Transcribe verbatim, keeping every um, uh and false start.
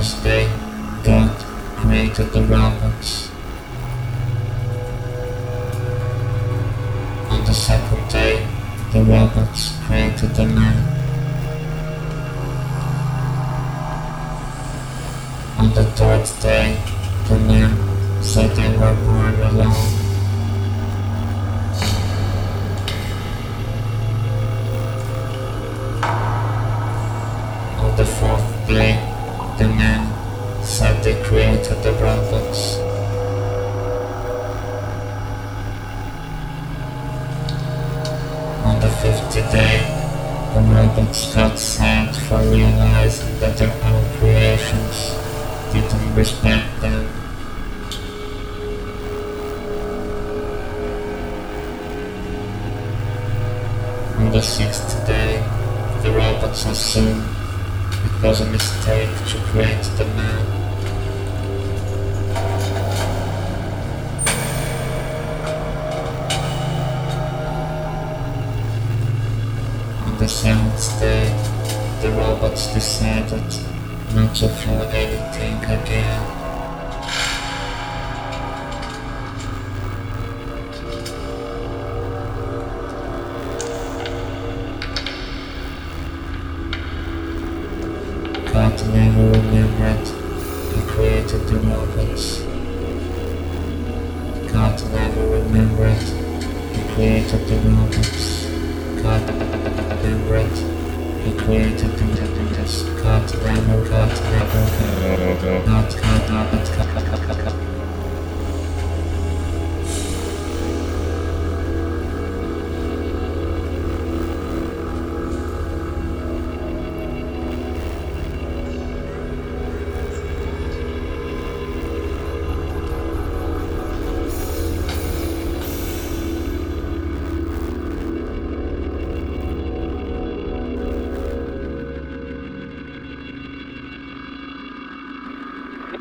first day, God created the robots. On the second day, the robots created the man. On the third day, the man said they were born alone. On the fourth day, the man said they created the robots. On the fifth day, the robots got sad for realizing that their own creations didn't respect them. On the sixth day, the robots assumed it was a mistake to create the man. On the seventh day, the robots decided not to feel anything again. God never remembered He created the robots. God never remembered He created the robots. God remembered He created the robots. God never, God never, God, God, God, God, God, God, God.